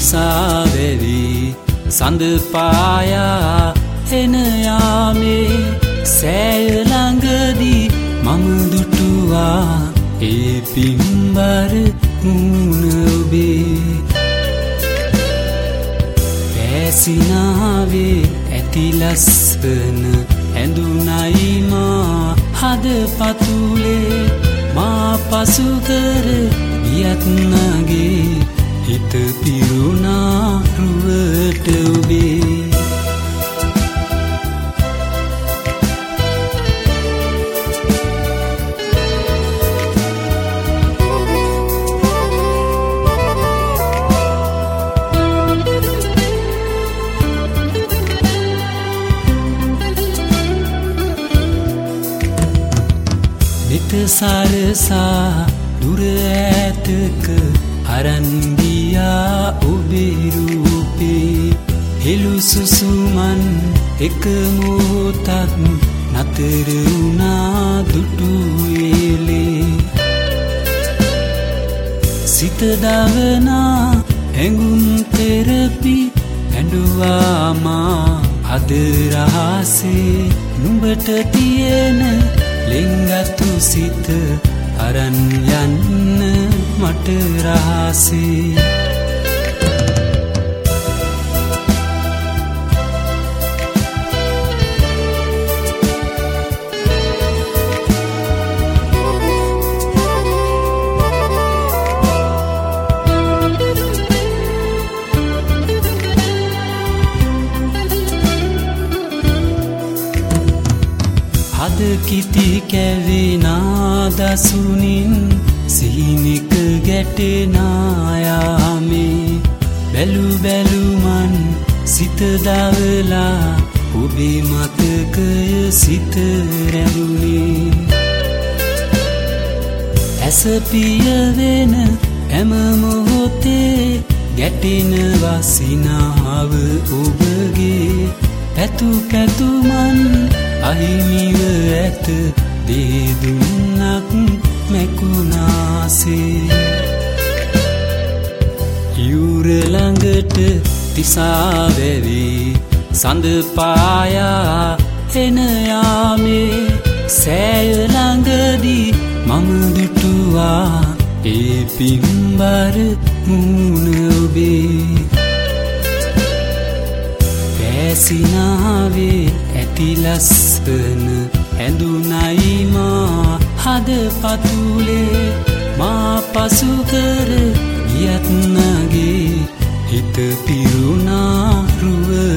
තිසාවැවි සඳ පායා එන යාමේ සෑය ළඟදී මම දුටුවා ඒ පින්බර මුණ ඔබේ පැසිනාවේ ඇති ලස්සන ඇඳුනයි මා හද පතුලේ මා පසු කර ගියත් නගේ හිත පිරුණා රුවට ඔබේ සරසා දුර ඈතක අරන් ගියා ඔබේ රූපේ හෙළු සුසුමන් එක මොහොතක් නතර වුණා දුටු වේලේ සිත දවනා ඇඟුම් තෙරපි ඇඬුවා මා අද රහසේ නුඹට තියෙන ලෙන්ගතු සිත අරන් යන්න මට රහසේ අද කිති කැවෙනා දසුනින් සීනික ගැටෙනායාමේ බැලු බැලුමන් සිත දවලා ඔබේ මතකය සිත රැඳුනේ ඇස පිය වෙන හැම මොහොතේ ගැටෙන වසිනාව ඔබගේ පැතු පැතුමන් අහිමිව ඇත දේදුන්නක් මැකුණාසේ යුර ළඟට තිසාවැවි සඳ පායා එන යාමේ සෑය ළඟදී මම දුටුවා ඒ පින්බර මුණ ඔබේ පැසිනාවේ ඇති ලස්සන ඇඳුනයි මා හද පතුලේ මා පසු කර ගියත් නගේ හිත පිරුණා රුව